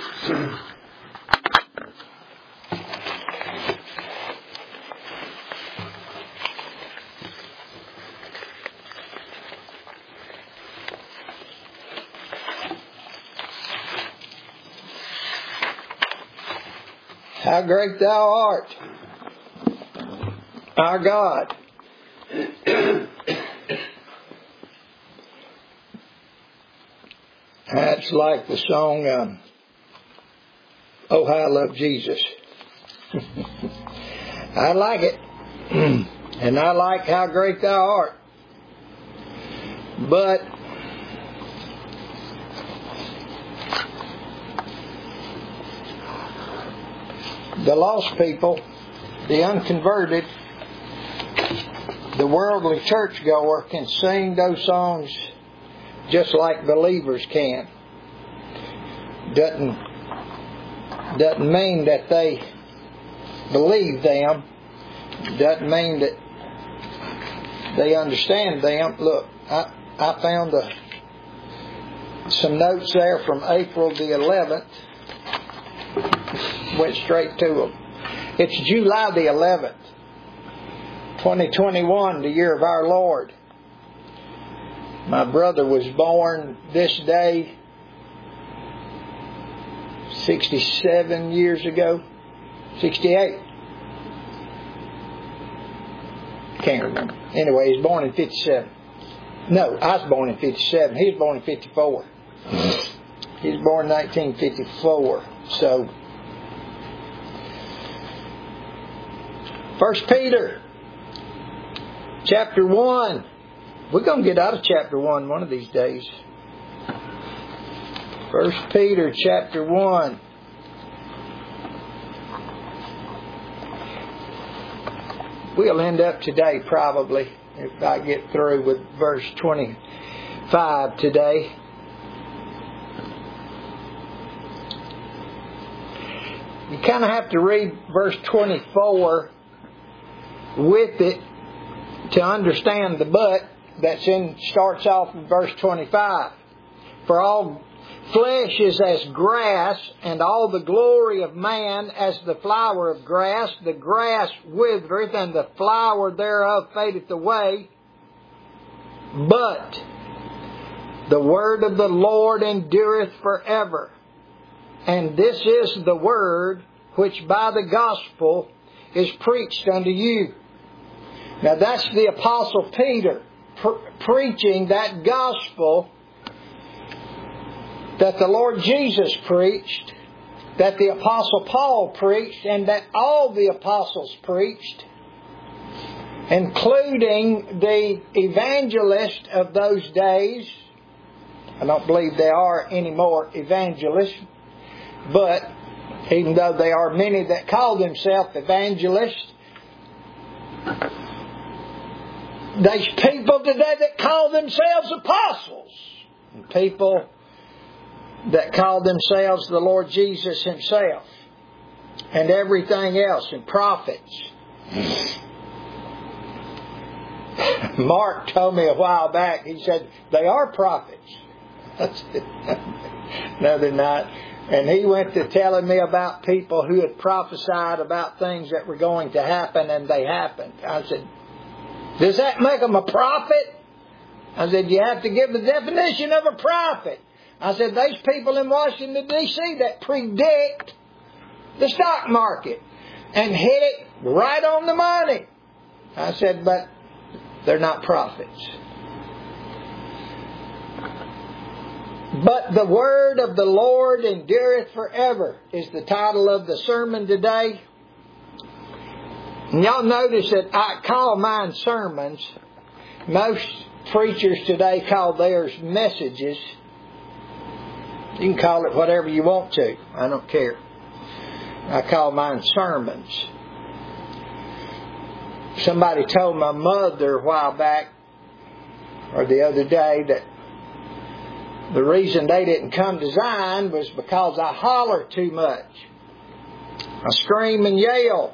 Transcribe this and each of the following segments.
How great thou art, our God. That's like the song, Oh, How I Love Jesus. I like it. And I like how great thou art. But the lost people, the unconverted, the worldly churchgoer can sing those songs just like believers can. Doesn't mean that they believe them. Doesn't mean that they understand them. Look, I found some notes there from April the 11th. Went straight to them. It's July the 11th, 2021, the year of our Lord. My brother was born this day 67 years ago. 68. Can't remember. Anyway, he was born in 57. No, I was born in 57. He was born in 54. He was born in 1954. So, 1 Peter, chapter 1. We're going to get out of chapter 1 one of these days. 1 Peter, chapter 1. We'll end up today probably, if I get through with verse 25 today. You kind of have to read verse 24 with it to understand the but starts off in verse 25. For all flesh is as grass, and all the glory of man as the flower of grass. The grass withereth, and the flower thereof fadeth away. But the word of the Lord endureth forever. And this is the word which by the gospel is preached unto you. Now that's the Apostle Peter preaching that gospel that the Lord Jesus preached, that the Apostle Paul preached, and that all the apostles preached, including the evangelists of those days. I don't believe there are any more evangelists, but even though there are many that call themselves evangelists, there's people today that call themselves apostles, and people that call themselves the Lord Jesus Himself, and everything else, and prophets. Mark told me a while back, he said, they are prophets. I said, no, they're not. And he went to telling me about people who had prophesied about things that were going to happen, and they happened. I said, does that make them a prophet? I said, you have to give the definition of a prophet. I said, there's people in Washington, D.C. that predict the stock market and hit it right on the money. I said, but they're not prophets. But the word of the Lord endureth forever is the title of the sermon today. And y'all notice that I call mine sermons. Most preachers today call theirs messages. You can call it whatever you want to. I don't care. I call mine sermons. Somebody told my mother a while back, or the other day, that the reason they didn't come to Zion was because I holler too much. I scream and yell.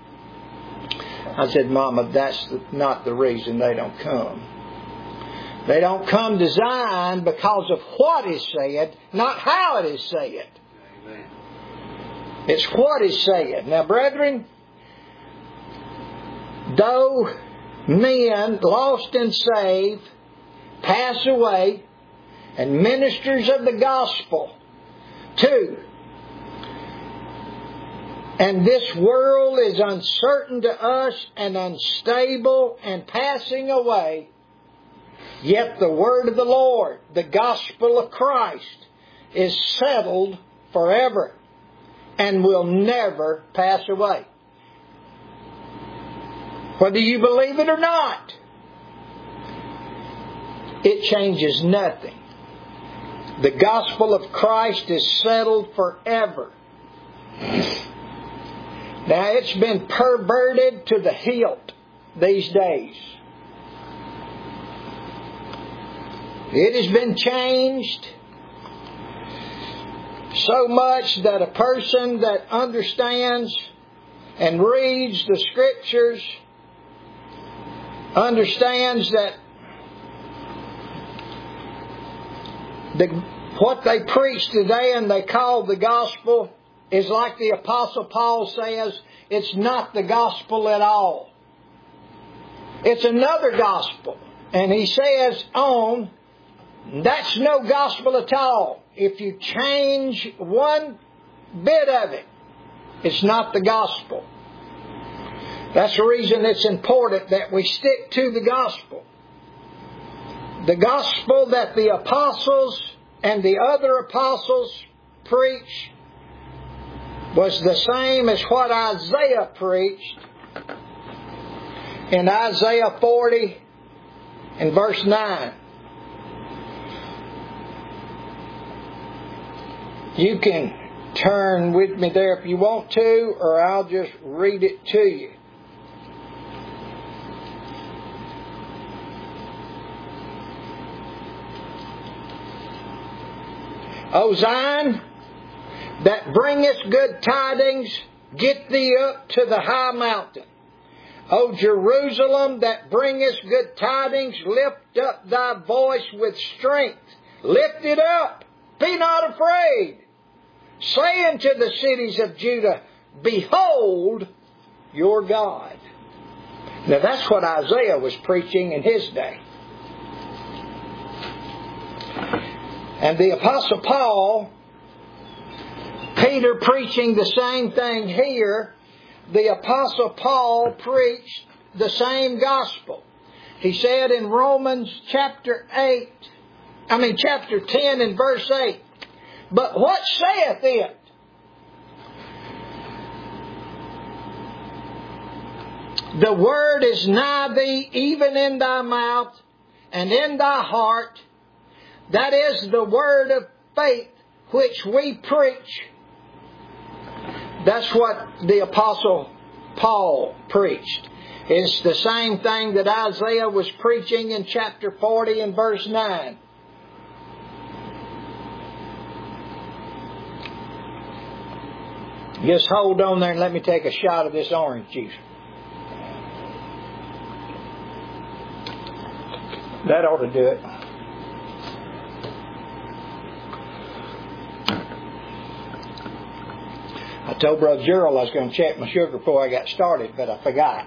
I said, Mama, that's not the reason they don't come. They don't come to Zion because of what is said, not how it is said. It's what is said. Now, brethren, though men lost and saved pass away, and ministers of the gospel too, and this world is uncertain to us and unstable and passing away, yet the word of the Lord, the gospel of Christ, is settled forever and will never pass away. Whether you believe it or not, it changes nothing. The gospel of Christ is settled forever. Now, it's been perverted to the hilt these days. It has been changed so much that a person that understands and reads the Scriptures understands that what they preach today and they call the gospel is like the Apostle Paul says, it's not the gospel at all. It's another gospel. And he says that's no gospel at all. If you change one bit of it, it's not the gospel. That's the reason it's important that we stick to the gospel. The gospel that the apostles and the other apostles preach was the same as what Isaiah preached in Isaiah 40 and verse 9. You can turn with me there if you want to, or I'll just read it to you. O Zion, that bringest good tidings, get thee up to the high mountain. O Jerusalem, that bringest good tidings, lift up thy voice with strength. Lift it up. Be not afraid. Say unto the cities of Judah, behold your God. Now that's what Isaiah was preaching in his day. And the Apostle Paul, Peter preaching the same thing here, the Apostle Paul preached the same gospel. He said in Romans chapter 10 and verse 8, but what saith it? The word is nigh thee, even in thy mouth and in thy heart. That is the word of faith which we preach. That's what the Apostle Paul preached. It's the same thing that Isaiah was preaching in chapter 40 and verse 9. Just hold on there and let me take a shot of this orange juice. That ought to do it. I told Brother Gerald I was going to check my sugar before I got started, but I forgot.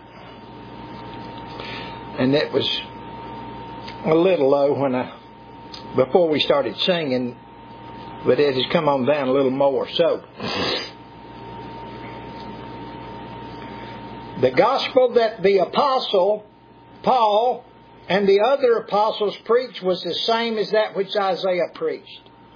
And it was a little low before we started singing, but it has come on down a little more. So, the gospel that the Apostle Paul and the other apostles preached was the same as that which Isaiah preached.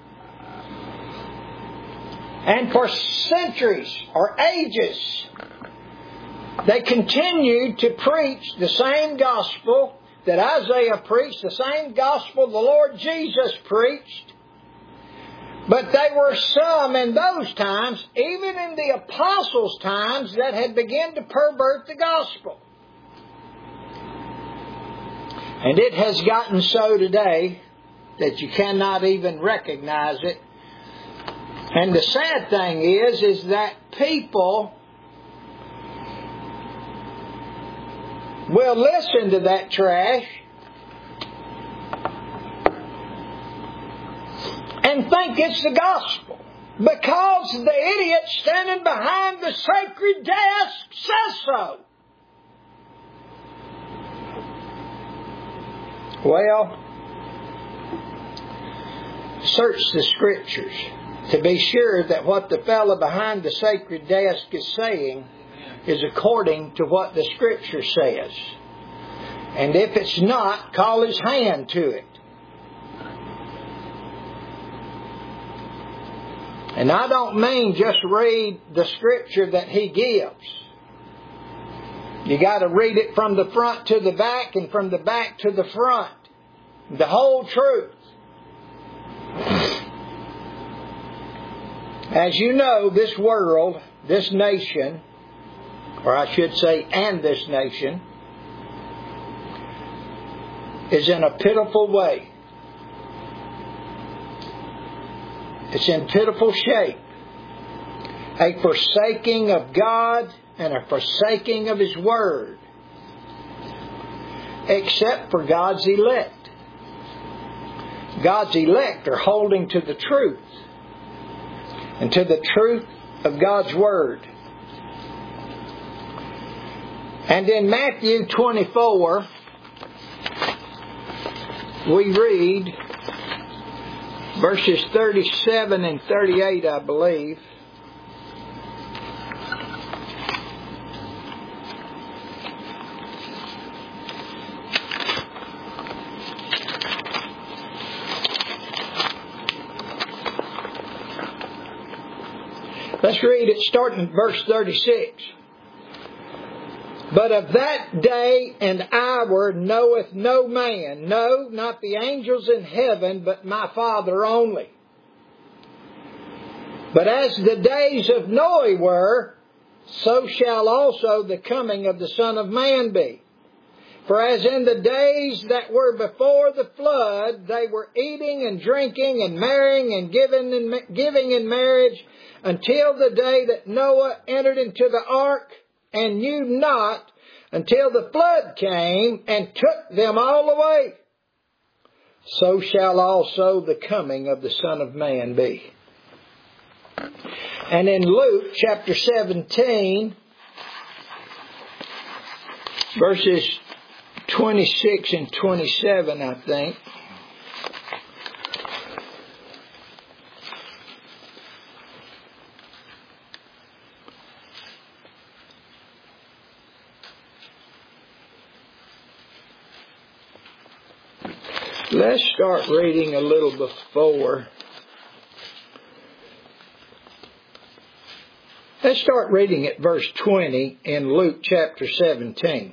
And for centuries or ages, they continued to preach the same gospel that Isaiah preached, the same gospel the Lord Jesus preached. But there were some in those times, even in the apostles' times, that had begun to pervert the gospel. And it has gotten so today that you cannot even recognize it. And the sad thing is that people will listen to that trash and think it's the gospel. Because the idiot standing behind the sacred desk says so. Well, search the Scriptures to be sure that what the fellow behind the sacred desk is saying is according to what the Scripture says. And if it's not, call his hand to it. And I don't mean just read the Scripture that he gives. You got to read it from the front to the back and from the back to the front. The whole truth. As you know, this world, this nation, or I should say, and this nation, is in a pitiful way. It's in pitiful shape. A forsaking of God and a forsaking of His Word. Except for God's elect. God's elect are holding to the truth. And to the truth of God's Word. And in Matthew 24, we read verses 37 and 38, I believe. Let's read it starting at verse 36. But of that day and hour knoweth no man, no, not the angels in heaven, but my Father only. But as the days of Noah were, so shall also the coming of the Son of Man be. For as in the days that were before the flood, they were eating and drinking and marrying and giving in marriage until the day that Noah entered into the ark, and knew not until the flood came and took them all away. So shall also the coming of the Son of Man be. And in Luke chapter 17, verses 26 and 27, I think. Let's start reading a little before. Let's start reading at verse 20 in Luke chapter 17.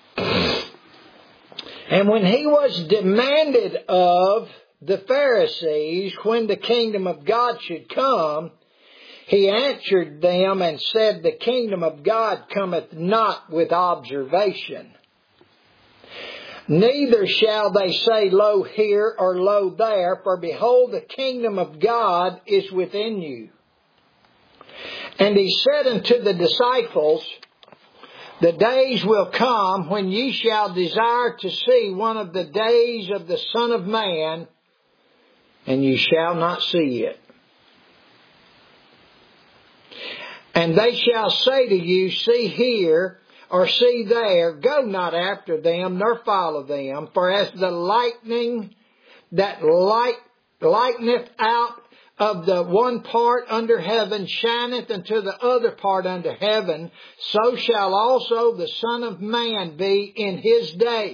And when he was demanded of the Pharisees when the kingdom of God should come, he answered them and said, the kingdom of God cometh not with observation. Neither shall they say, lo here or lo there, for behold, the kingdom of God is within you. And he said unto the disciples, the days will come when ye shall desire to see one of the days of the Son of Man, and ye shall not see it. And they shall say to you, see here, or see there, go not after them, nor follow them. For as the lightning that lighteneth out of the one part under heaven shineth unto the other part under heaven, so shall also the Son of Man be in his day.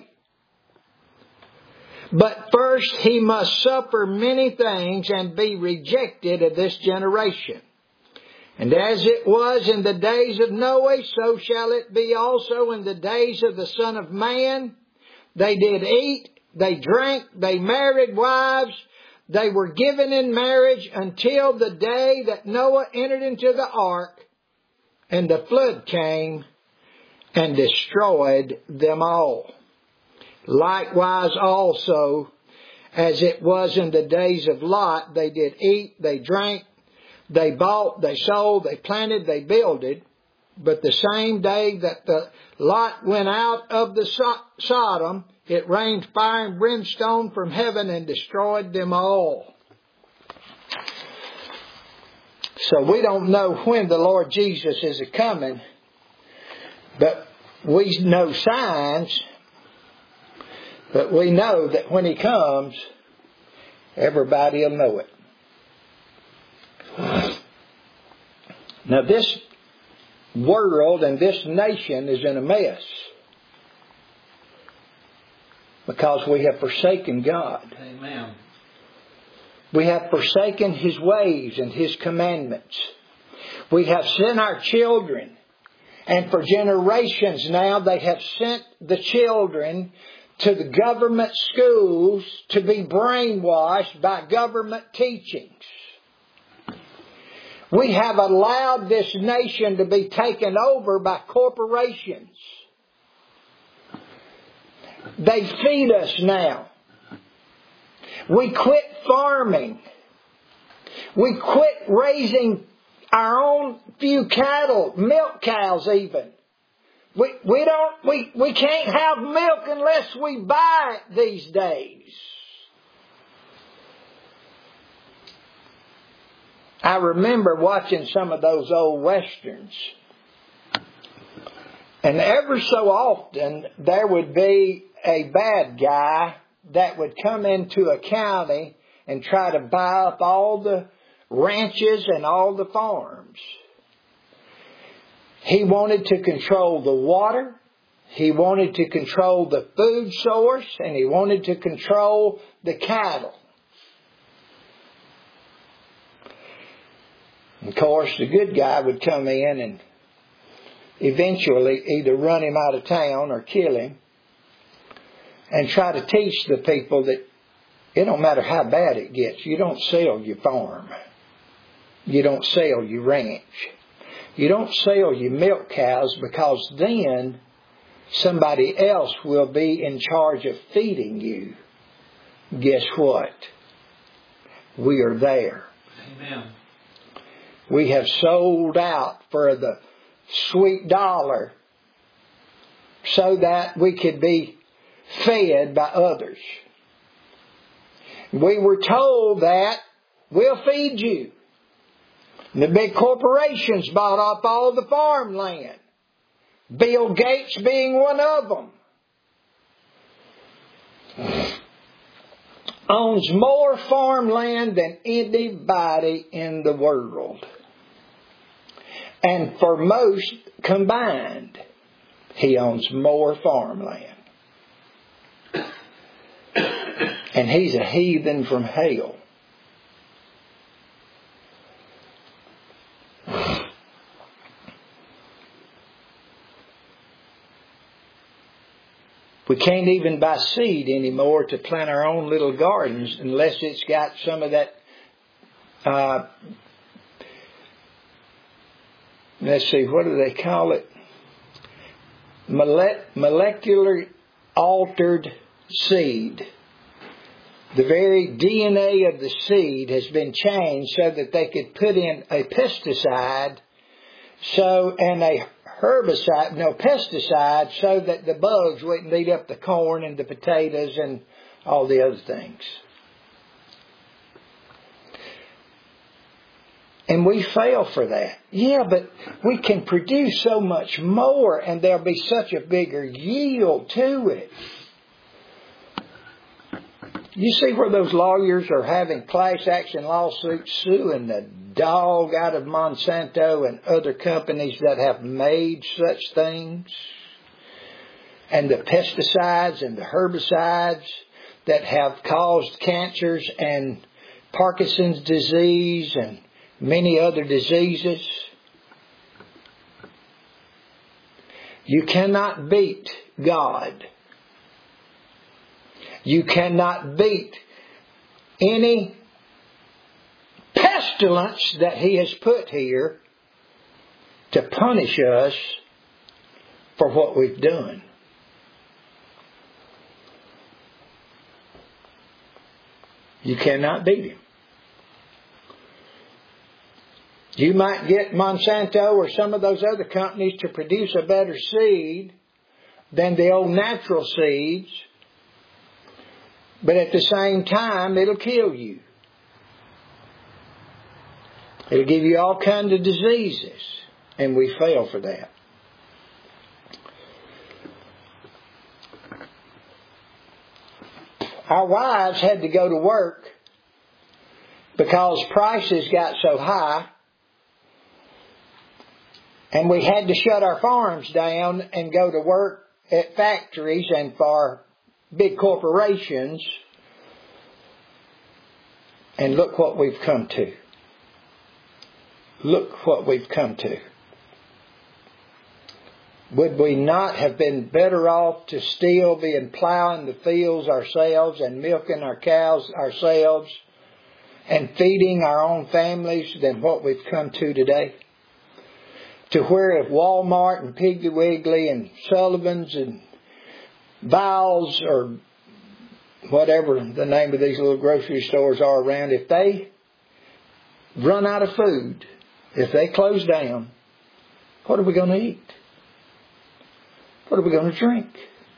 But first he must suffer many things and be rejected of this generation. And as it was in the days of Noah, so shall it be also in the days of the Son of Man. They did eat, they drank, they married wives, they were given in marriage until the day that Noah entered into the ark, and the flood came and destroyed them all. Likewise also, as it was in the days of Lot, they did eat, they drank, they bought, they sold, they planted, they builded. But the same day that the Lot went out of the Sodom, it rained fire and brimstone from heaven and destroyed them all. So we don't know when the Lord Jesus is coming, but we know signs, but we know that when He comes, everybody will know it. Now this world and this nation is in a mess because we have forsaken God. Amen. We have forsaken His ways and His commandments. We have sent our children, and for generations now they have sent the children to the government schools to be brainwashed by government teachings. We have allowed this nation to be taken over by corporations. They feed us now. We quit farming. We quit raising our own few cattle, milk cows even. We can't have milk unless we buy it these days. I remember watching some of those old westerns. And ever so often there would be a bad guy that would come into a county and try to buy up all the ranches and all the farms. He wanted to control the water, he wanted to control the food source, and he wanted to control the cattle. Of course, the good guy would come in and eventually either run him out of town or kill him, and try to teach the people that it don't matter how bad it gets. You don't sell your farm. You don't sell your ranch. You don't sell your milk cows, because then somebody else will be in charge of feeding you. Guess what? We are there. Amen. We have sold out for the sweet dollar so that we could be fed by others. We were told that we'll feed you. And the big corporations bought up all the farmland. Bill Gates being one of them. Owns more farmland than anybody in the world. And for most combined, he owns more farmland. And he's a heathen from hell. We can't even buy seed anymore to plant our own little gardens unless it's got some of that, let's see, what do they call it? Molecular altered seed. The very DNA of the seed has been changed so that they could put in a pesticide and a pesticide so that the bugs wouldn't eat up the corn and the potatoes and all the other things. And we fail for that. Yeah, but we can produce so much more and there'll be such a bigger yield to it. You see where those lawyers are having class action lawsuits suing the dog out of Monsanto and other companies that have made such things? And the pesticides and the herbicides that have caused cancers and Parkinson's disease and many other diseases. You cannot beat God. You cannot beat any pestilence that He has put here to punish us for what we've done. You cannot beat Him. You might get Monsanto or some of those other companies to produce a better seed than the old natural seeds, but at the same time, it'll kill you. It'll give you all kinds of diseases. And we fail for that. Our wives had to go to work because prices got so high. And we had to shut our farms down and go to work at factories and for big corporations. And look what we've come to. Look what we've come to. Would we not have been better off to still be plowing the fields ourselves and milking our cows ourselves and feeding our own families than what we've come to today? To where if Walmart and Piggly Wiggly and Sullivan's and Viles or whatever the name of these little grocery stores are around, if they run out of food, if they close down, what are we going to eat? What are we going to drink?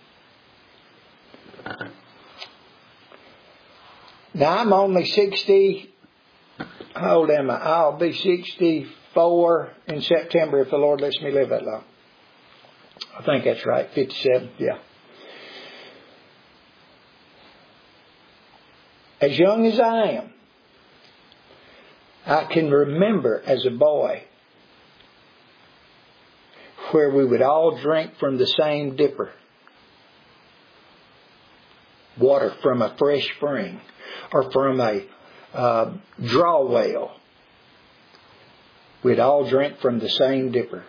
Now I'm only 60. How old am I? I'll be 64 in September if the Lord lets me live that long. I think that's right. 57. Yeah. As young as I am, I can remember as a boy where we would all drink from the same dipper. Water from a fresh spring or from a draw well. We'd all drink from the same dipper.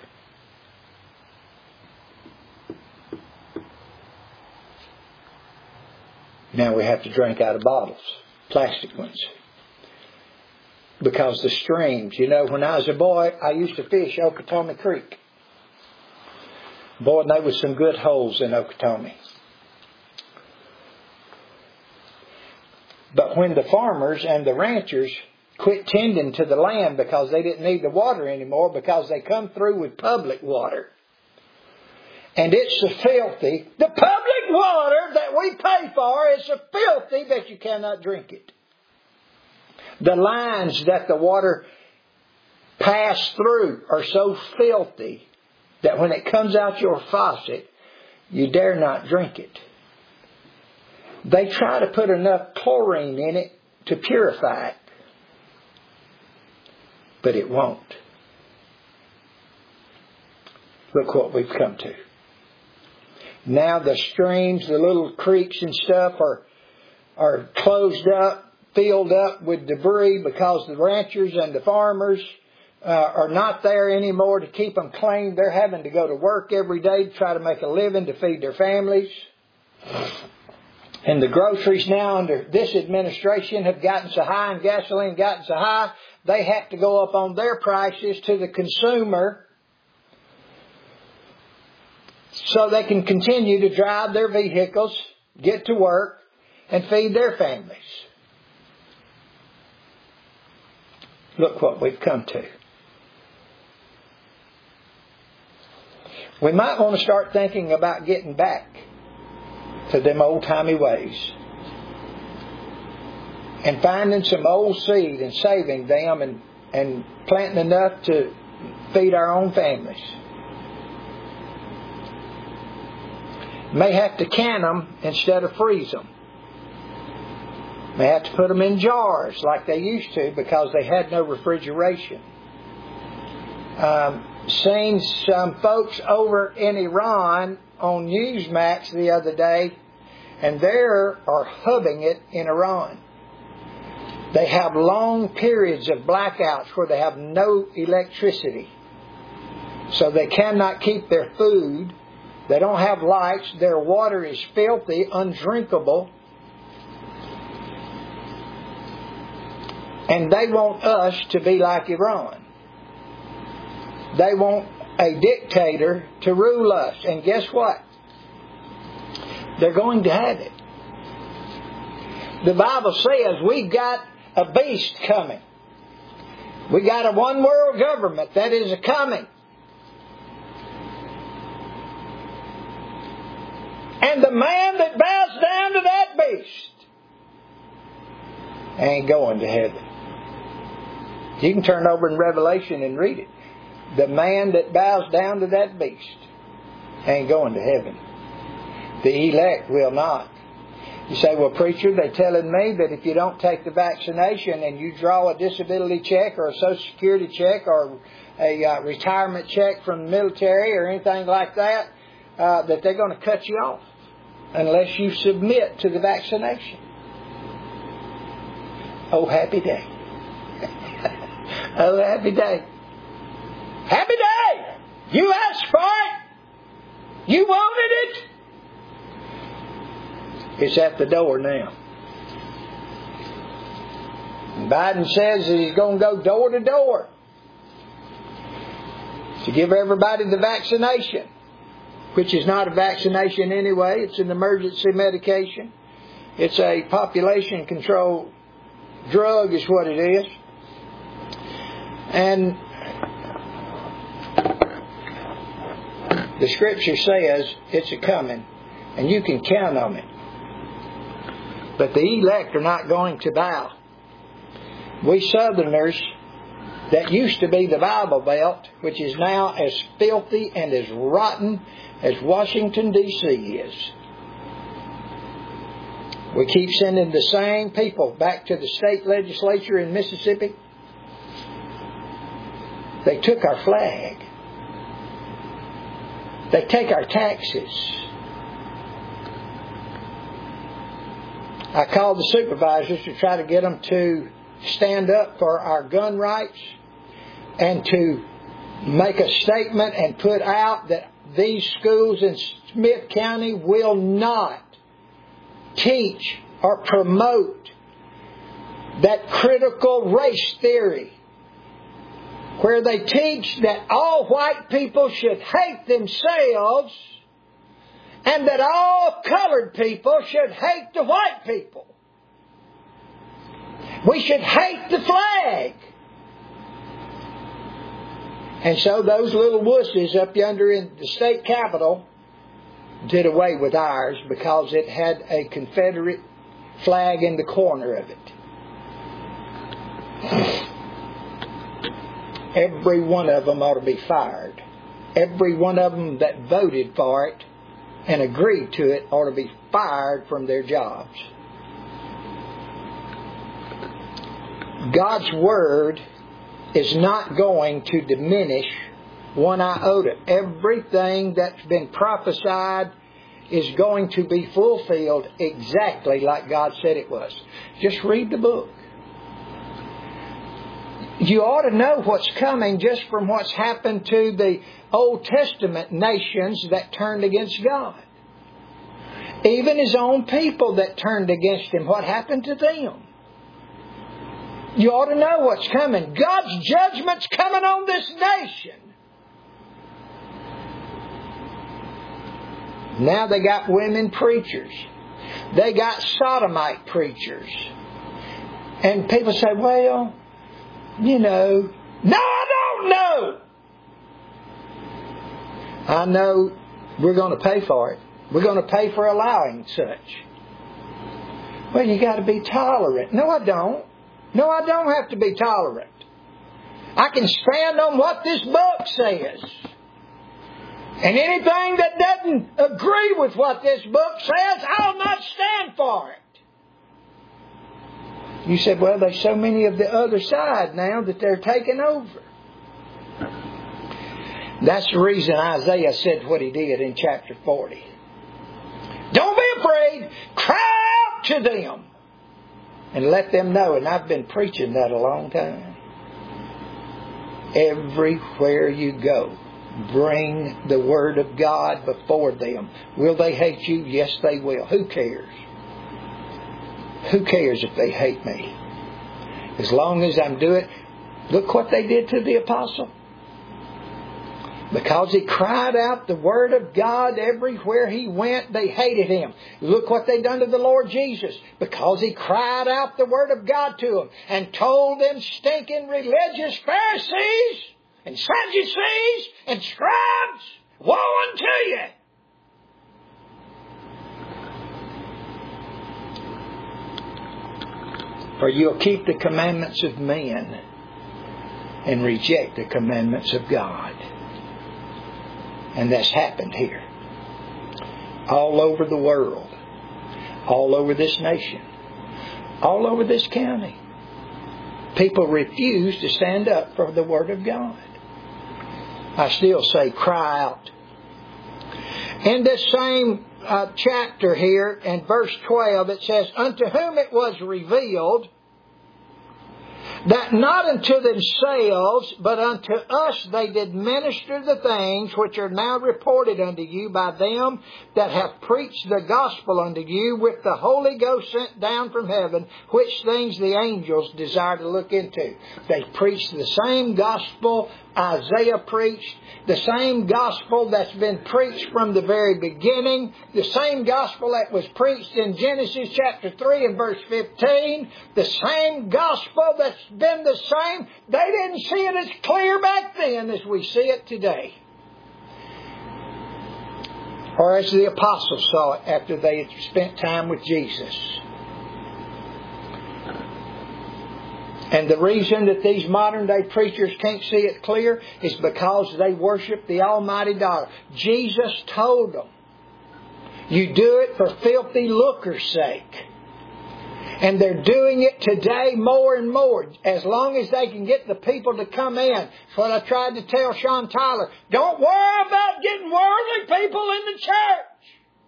Now we have to drink out of bottles, plastic ones. Because the streams, when I was a boy, I used to fish Okeechobee Creek. Boy, there was some good holes in Okeechobee. But when the farmers and the ranchers quit tending to the land because they didn't need the water anymore because they come through with public water. And it's so filthy. The public water that we pay for is so filthy that you cannot drink it. The lines that the water pass through are so filthy that when it comes out your faucet, you dare not drink it. They try to put enough chlorine in it to purify it. But it won't. Look what we've come to. Now the streams, the little creeks and stuff are closed up, filled up with debris because the ranchers and the farmers are not there anymore to keep them clean. They're having to go to work every day to try to make a living to feed their families. And the groceries now under this administration have gotten so high and gasoline gotten so high, they have to go up on their prices to the consumer so they can continue to drive their vehicles, get to work, and feed their families. Look what we've come to. We might want to start thinking about getting back to them old-timey ways. And finding some old seed and saving them and planting enough to feed our own families. May have to can them instead of freeze them. May have to put them in jars like they used to because they had no refrigeration. Seen some folks over in Iran on Newsmax the other day, and they are hubbing it in Iran. They have long periods of blackouts where they have no electricity. So they cannot keep their food. They don't have lights. Their water is filthy, undrinkable. And they want us to be like Iran. They want a dictator to rule us. And guess what? They're going to have it. The Bible says we've got a beast coming. We got a one world government that is coming. And the man that bows down to that beast ain't going to heaven. You can turn over in Revelation and read it. The man that bows down to that beast ain't going to heaven. The elect will not. You say, well, preacher, they're telling me that if you don't take the vaccination and you draw a disability check or a Social Security check or a retirement check from the military or anything like that, that they're going to cut you off unless you submit to the vaccination. Oh, happy day. Oh, happy day. Happy day! You asked for it. You wanted it. It's at the door now. And Biden says that he's going to go door to door to give everybody the vaccination, which is not a vaccination anyway. It's an emergency medication. It's a population control drug is what it is. And the Scripture says it's a coming, and you can count on it. But the elect are not going to bow. We Southerners, that used to be the Bible Belt, which is now as filthy and as rotten as Washington, D.C. is. We keep sending the same people back to the state legislature in Mississippi. They took our flag. They take our taxes. I called the supervisors to try to get them to stand up for our gun rights and to make a statement and put out that these schools in Smith County will not teach or promote that critical race theory where they teach that all white people should hate themselves and that all colored people should hate the white people. We should hate the flag. And so those little wusses up yonder in the state capitol did away with ours because it had a Confederate flag in the corner of it. Every one of them ought to be fired. Every one of them that voted for it and agreed to it ought to be fired from their jobs. God's Word is not going to diminish one iota. Everything that's been prophesied is going to be fulfilled exactly like God said it was. Just read the book. You ought to know what's coming just from what's happened to the Old Testament nations that turned against God. Even His own people that turned against Him, what happened to them? You ought to know what's coming. God's judgment's coming on this nation. Now they got women preachers. They got sodomite preachers. And people say, well, you know. No, I don't know. I know we're going to pay for it. We're going to pay for allowing such. Well, you got to be tolerant. No, I don't. No, I don't have to be tolerant. I can stand on what this book says. And anything that doesn't agree with what this book says, I'll not stand for it. You said, well, there's so many of the other side now that they're taking over. That's the reason Isaiah said what he did in chapter 40. Don't be afraid. Cry out to them. And let them know. And I've been preaching that a long time. Everywhere you go, bring the Word of God before them. Will they hate you? Yes, they will. Who cares? Who cares if they hate me? As long as I'm doing it. Look what they did to the apostle. Because he cried out the Word of God everywhere he went, they hated him. Look what they done to the Lord Jesus. Because he cried out the Word of God to them and told them stinking religious Pharisees and Sadducees and scribes, woe unto you! For you'll keep the commandments of men and reject the commandments of God. And that's happened here. All over the world. All over this nation. All over this county. People refuse to stand up for the Word of God. I still say cry out. In this same chapter here, in verse 12, it says, unto whom it was revealed that not unto themselves, but unto us they did minister the things which are now reported unto you by them that have preached the gospel unto you with the Holy Ghost sent down from heaven, which things the angels desire to look into. They preached the same gospel Isaiah preached, the same gospel that's been preached from the very beginning, the same gospel that was preached in Genesis chapter 3 and verse 15, the same gospel that's been the same. They didn't see it as clear back then as we see it today. Or as the apostles saw it after they had spent time with Jesus. And the reason that these modern day preachers can't see it clear is because they worship the almighty dollar. Jesus told them, you do it for filthy lucre's sake. And they're doing it today more and more. As long as they can get the people to come in. That's what I tried to tell Sean Tyler. Don't worry about getting worldly people in the church.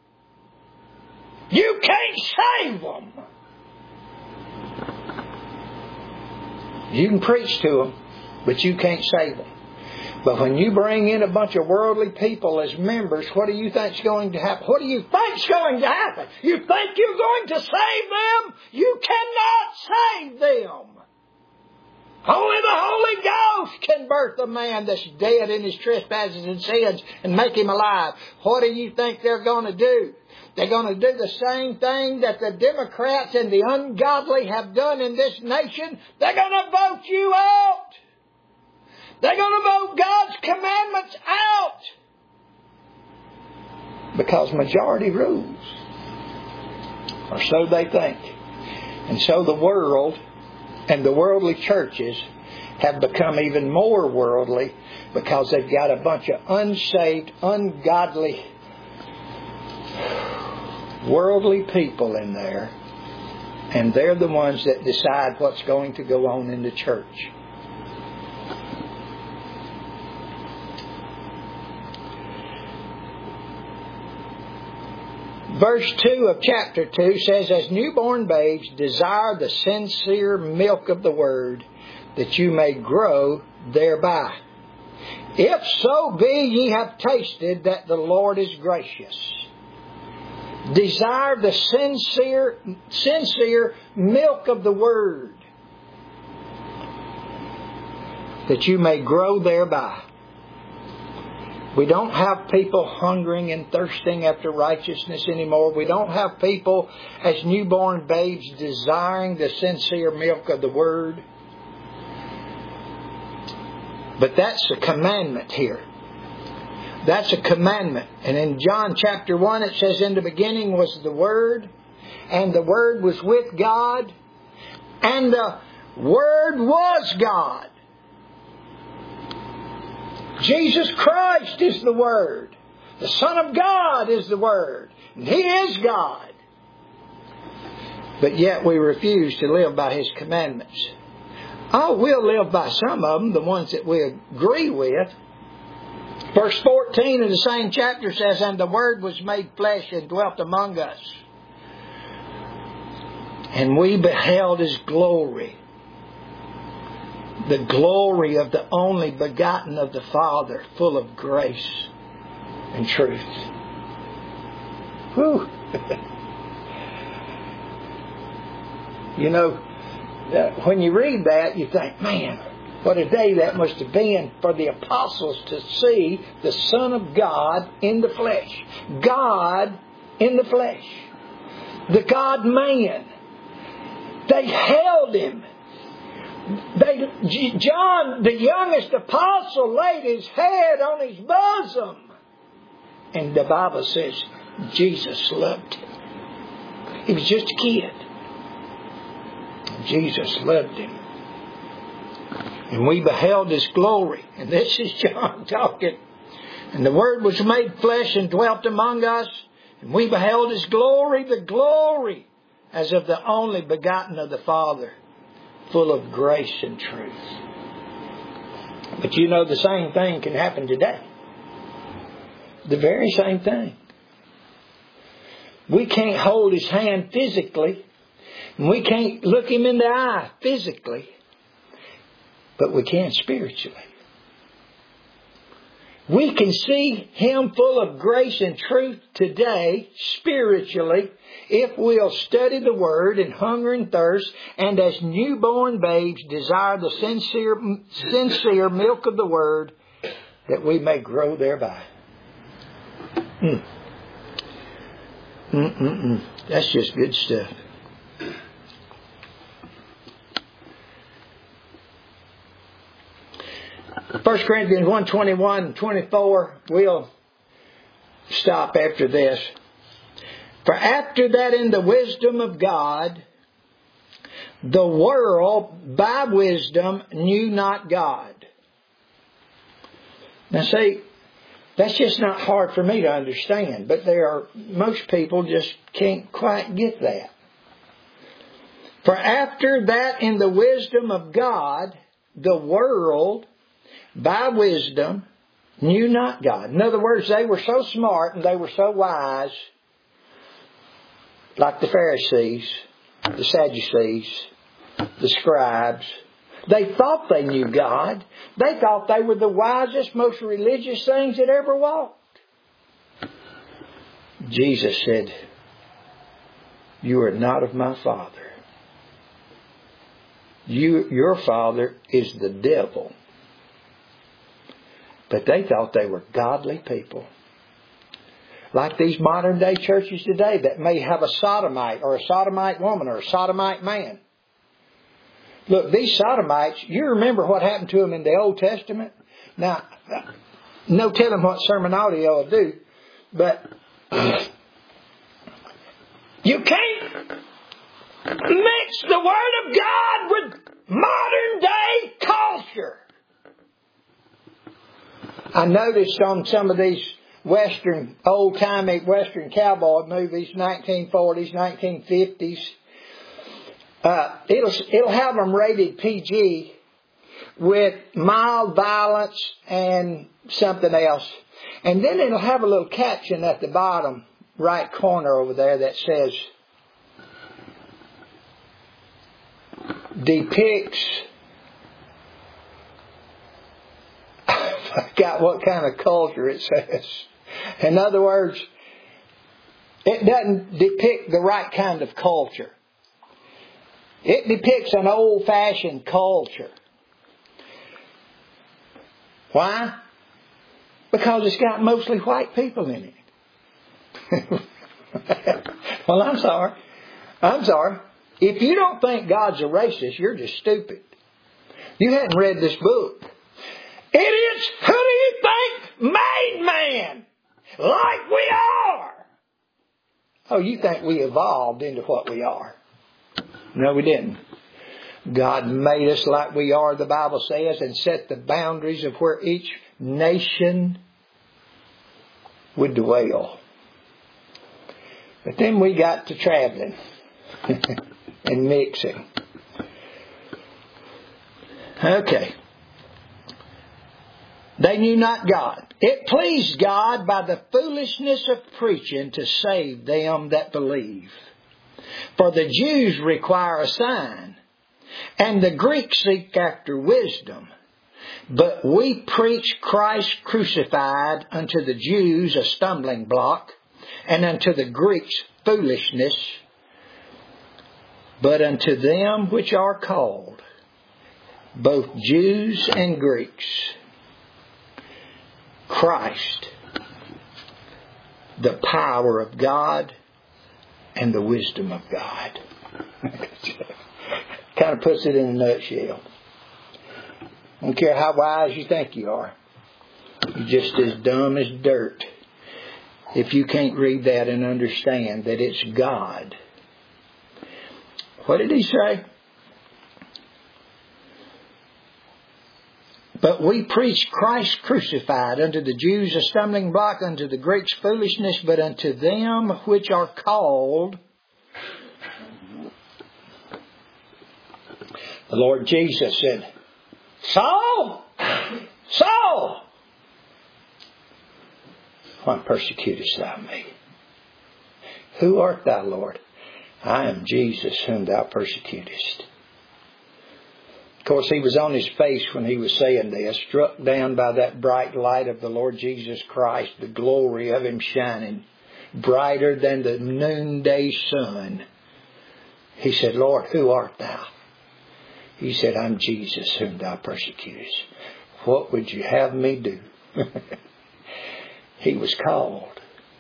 You can't save them. You can preach to them, but you can't save them. But when you bring in a bunch of worldly people as members, what do you think's going to happen? What do you think's going to happen? You think you're going to save them? You cannot save them. Only the Holy Ghost can birth a man that's dead in his trespasses and sins and make him alive. What do you think they're going to do? They're going to do the same thing that the Democrats and the ungodly have done in this nation. They're going to vote you out. They're going to vote God's commandments out. Because majority rules. Or so they think. And so the world and the worldly churches have become even more worldly because they've got a bunch of unsaved, ungodly, worldly people in there, and they're the ones that decide what's going to go on in the church. Verse 2 of chapter 2 says, as newborn babes desire the sincere milk of the word, that you may grow thereby. If so be ye have tasted that the Lord is gracious. Desire the sincere milk of the Word, that you may grow thereby. We don't have people hungering and thirsting after righteousness anymore. We don't have people as newborn babes desiring the sincere milk of the Word. But that's a commandment here. That's a commandment. And in John chapter 1 it says, in the beginning was the Word, and the Word was with God, and the Word was God. Jesus Christ is the Word. The Son of God is the Word. And He is God. But yet we refuse to live by His commandments. Oh, we'll live by some of them, the ones that we agree with. Verse 14 of the same chapter says, and the Word was made flesh and dwelt among us. And we beheld His glory. The glory of the only begotten of the Father, full of grace and truth. Whew. You know, when you read that, you think, man, what a day that must have been for the apostles to see the Son of God in the flesh. God in the flesh. The God-man. They held Him. John, the youngest apostle, laid his head on his bosom. And the Bible says Jesus loved him. He was just a kid. Jesus loved him. And we beheld His glory. And this is John talking. And the Word was made flesh and dwelt among us. And we beheld His glory, the glory as of the only begotten of the Father, full of grace and truth. But you know, the same thing can happen today. The very same thing. We can't hold His hand physically. And we can't look Him in the eye physically. But we can spiritually. We can see Him full of grace and truth today, spiritually, if we'll study the Word and hunger and thirst, and as newborn babes desire the sincere milk of the Word, that we may grow thereby. That's just good stuff. 1 Corinthians 1:21-24, we'll stop after this. For after that in the wisdom of God, the world by wisdom knew not God. Now see, that's just not hard for me to understand, but most people just can't quite get that. For after that in the wisdom of God, the world by wisdom knew not God. In other words, they were so smart and they were so wise, like the Pharisees, the Sadducees, the scribes. They thought they knew God. They thought they were the wisest, most religious things that ever walked. Jesus said, you are not of my Father. Your father is the devil. But they thought they were godly people. Like these modern day churches today that may have a sodomite or a sodomite woman or a sodomite man. Look, these sodomites, you remember what happened to them in the Old Testament? Now, no telling what sermon audio will do, but you can't mix the Word of God with modern day culture. I noticed on some of these old-timey Western cowboy movies, 1940s, 1950s, it'll have them rated PG with mild violence and something else. And then it'll have a little caption at the bottom right corner over there that says, depicts, I forgot what kind of culture it says. In other words, it doesn't depict the right kind of culture. It depicts an old-fashioned culture. Why? Because it's got mostly white people in it. Well, I'm sorry. If you don't think God's a racist, you're just stupid. You hadn't read this book. Idiots, who do you think made man? Like we are. Oh, you think we evolved into what we are. No, we didn't. God made us like we are, the Bible says, and set the boundaries of where each nation would dwell. But then we got to traveling and mixing. Okay. They knew not God. It pleased God by the foolishness of preaching to save them that believe. For the Jews require a sign, and the Greeks seek after wisdom. But we preach Christ crucified, unto the Jews a stumbling block, and unto the Greeks foolishness. But unto them which are called, both Jews and Greeks, Christ, the power of God and the wisdom of God. Kind of puts it in a nutshell. I don't care how wise you think you are. You're just as dumb as dirt if you can't read that and understand that it's God. What did he say? But we preach Christ crucified, unto the Jews a stumbling block, unto the Greeks foolishness, but unto them which are called. The Lord Jesus said, Saul, Saul, why persecutest thou me? Who art thou, Lord? I am Jesus whom thou persecutest. Of course, he was on his face when he was saying this, struck down by that bright light of the Lord Jesus Christ, the glory of Him shining brighter than the noonday sun. He said, Lord, who art thou? He said, I'm Jesus whom thou persecutest. What would you have me do? He was called.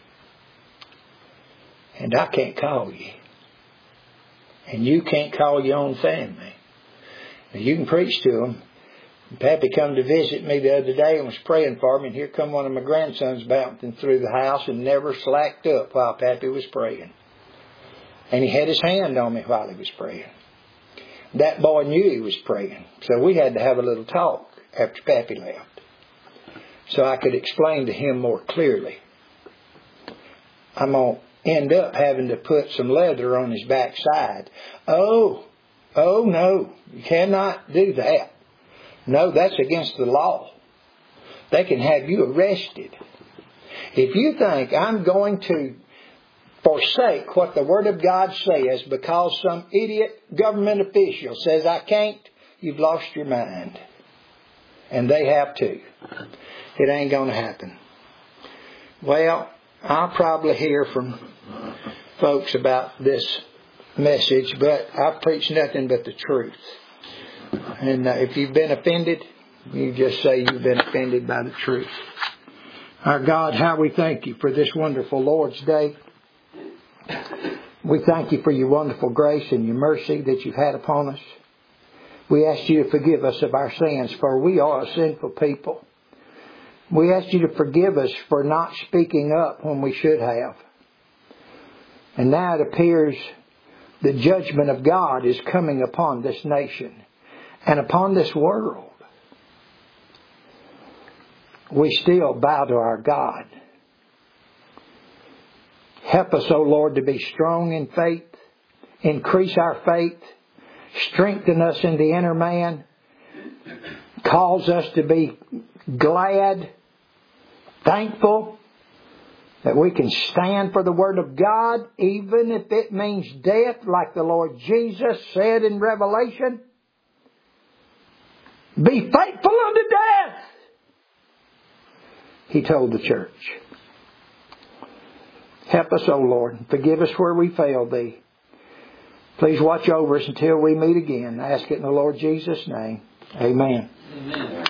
And I can't call you. And you can't call your own family. Now, you can preach to them. Pappy come to visit me the other day and was praying for me. And here come one of my grandsons bouncing through the house and never slacked up while Pappy was praying. And he had his hand on me while he was praying. That boy knew he was praying. So we had to have a little talk after Pappy left, so I could explain to him more clearly. I'm going to end up having to put some leather on his backside. Oh no, you cannot do that. No, that's against the law. They can have you arrested. If you think I'm going to forsake what the Word of God says because some idiot government official says I can't, you've lost your mind. And they have too. It ain't going to happen. Well, I'll probably hear from folks about this message, but I preach nothing but the truth. And if you've been offended, you just say you've been offended by the truth. Our God, how we thank you for this wonderful Lord's Day. We thank you for your wonderful grace and your mercy that you've had upon us. We ask you to forgive us of our sins, for we are a sinful people. We ask you to forgive us for not speaking up when we should have. And now it appears the judgment of God is coming upon this nation and upon this world. We still bow to our God. Help us, O Lord, to be strong in faith. Increase our faith. Strengthen us in the inner man. Cause us to be glad, thankful, that we can stand for the Word of God, even if it means death, like the Lord Jesus said in Revelation. Be faithful unto death, He told the church. Help us, O Lord. Forgive us where we failed Thee. Please watch over us until we meet again. I ask it in the Lord Jesus' name. Amen. Amen.